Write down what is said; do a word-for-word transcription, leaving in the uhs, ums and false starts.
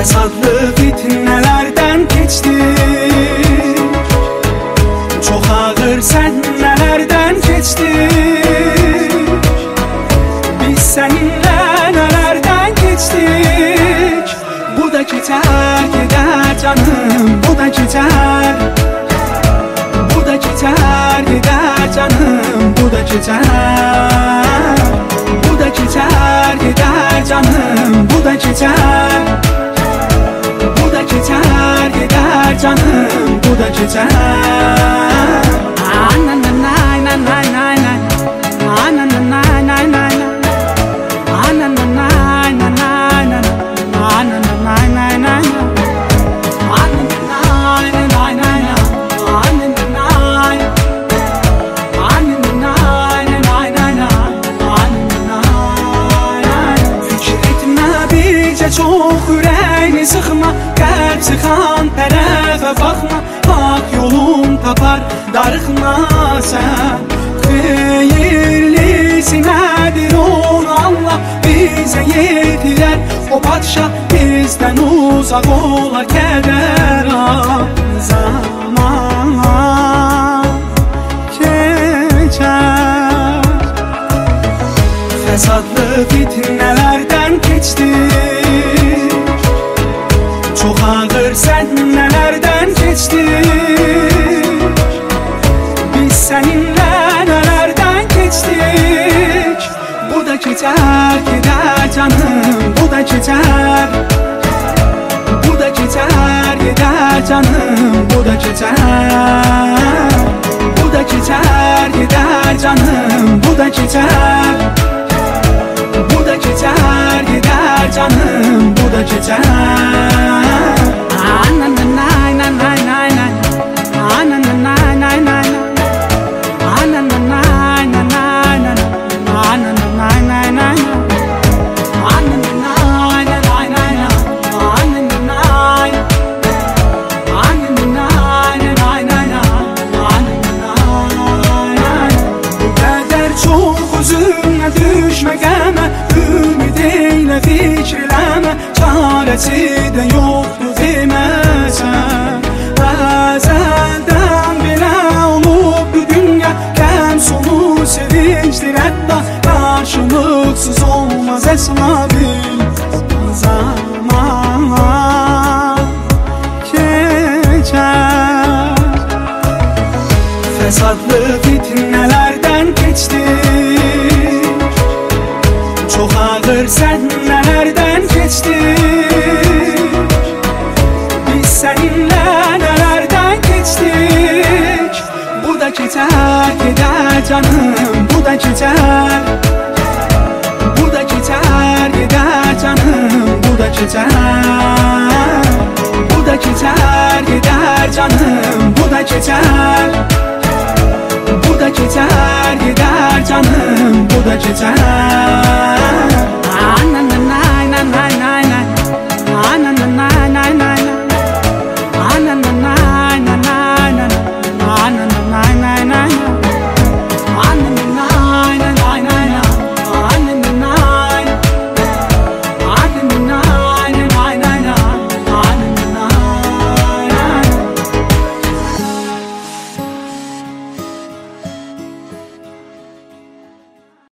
Fesadlı fitnelerden geçtik, çok ağır sennelerden geçtik. Biz seninle nelerden geçtik. Bu da geçer gider canım, bu da geçer. Bu da geçer gider canım, bu da geçer. Bu da geçer gider canım, bu da geçer. Bu da geçer gider canım, bu da geçer. Çok yüreğini sıkma, kalp sıkan tarafa bakma. Hak yolun tapar, darıkma sen. Hayırlısı nedir onu Allah bize yetirer. O padişah bizden uzak ola keder. Zaman geçer. Fesadlı fitnelerden geçtik, çok ağır sennelerden geçtik. Biz seninle nelerden geçtik. Bu da geçer gider canım, bu da geçer. Bu da geçer gider canım, bu da geçer. Bu da geçer gider canım, bu da geçer. Bu da geçer gider canım, bu da geçer. Düşme geme, ümid eyle, fikirleme. Çaresi de yoktu demesen. Ezelden bile olubdu dünya, kem sonu sevinçtir hatta. Karşılıksız olmaz esma bil. Zaman geçer. Fesadlı fitnelerden geçtik, çok ağır sennelerden geçtik. Biz seninle nelerden geçtik. Bu da geçer gider canım, bu da geçer. Bu da geçer gider canım, bu da geçer. Bu da geçer gider canım, bu da geçer. Bu da geçer gider canım, bu da geçer.